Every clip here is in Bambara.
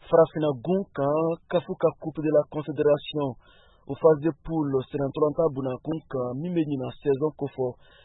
Farafina gun kan kafu ka Coupe de la Confédération o phase de poule senantolanta bunakun kan min bɛ ɲina saison kofɔ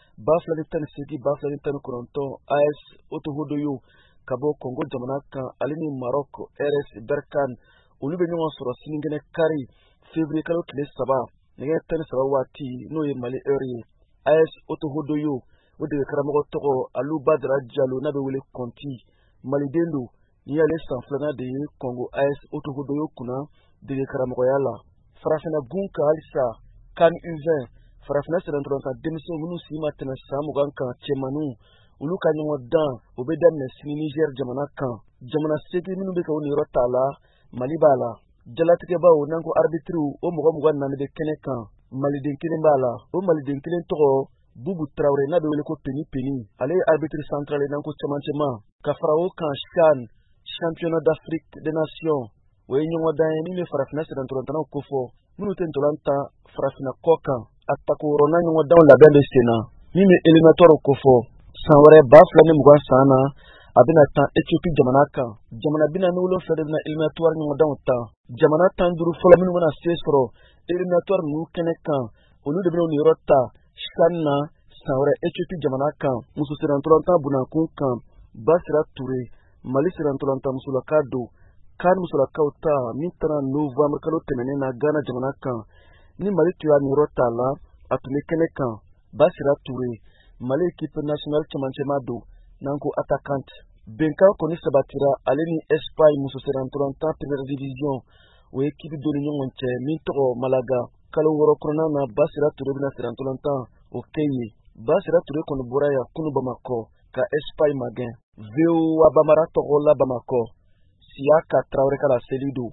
2018-2019 AS Otohodoyo ka bɔ Congo jamana kan ale ni Maroc RS Berkane olu bɛ ɲɔgɔn sɔrɔ sinikɛnɛ kari février kalo tile 3 nɛgɛ 13 waati n'o ye Mali heure ye. AS Otohodoyo o dege karamɔgɔ tɔgɔ Alou Badara Diallo n'a bɛ wele Konti Maliden don. Ni ale san filanan de ye Congo AS Otohodoyo kunna dege karamɔgɔya la. Farafina gun kan halisa CAN U20 farafina senantolanta denmisɛnw minnu si ma tɛmɛ san 20 kan cɛmanninw olu ka ɲɔgɔn dan o bɛ daminɛ sini Niger jamana kan. Jamana 8 minnu bɛ ka o niyɔrɔ t'a la Mali b'a la. Jalatigɛbaw n'an ko arbitriw o mɔgɔ 24 bɛ kɛnɛ kan. Maliden kelen b'a la. O Maliden kelen tɔgɔ Boubou Traoré n'a bɛ wele ko Peni Peni. Ale ye arbitre central ye n'an ko cɛmancɛma. Ka fara o kan CHAN Championnat d'Afrique des Nations o ye ɲɔgɔn dan ye min bɛ farafina senantolantanaw kofɔ minnu tɛ ntolantan farafina kɔ kan. A takoro n'a ɲɔgɔn danw labɛn bɛ sen na min bɛ éliminatoire kofɔ san wɛrɛ 2020 san na a bɛna tan Éthiopie jamana kan. Jamana 47 de bɛna éliminatoire ɲɔgɔn danw tan. Jamana 15 fɔlɔ minnu bɛna se sɔrɔ éliminatoire ninnu kɛnɛ kan olu de bɛna o niyɔrɔ ta CHAN na san wɛrɛ Éthiopie jamana kan. Muso senantolantan bunakun kan Basira Touré Mali senantolantan musolaka don. CAN musolakaw ta min tɛna novembre kalo tɛmɛnen na Ghana jamana kan. Ni Mali tun y'a niyɔrɔ t'a la a tun bɛ kɛnɛ kan. Basira Touré Mali équipe nationale cɛmancɛma don n'an ko attaquante. Bɛnkan kɔni sabatira ale ni Espagne muso senantolantan première division o ye équipe dɔ ni ɲɔgɔn cɛ min tɔgɔ Malaga. Kalo wɔɔrɔ kɔnɔna na Basira Touré bɛna senantolantan o kɛ ye. Basira Touré kɔni bɔra yan kunu Bamakɔ ka Espagne magɛn. VOA Bambara tɔgɔ la Bamakɔ Siaka Traoré ka la seli don.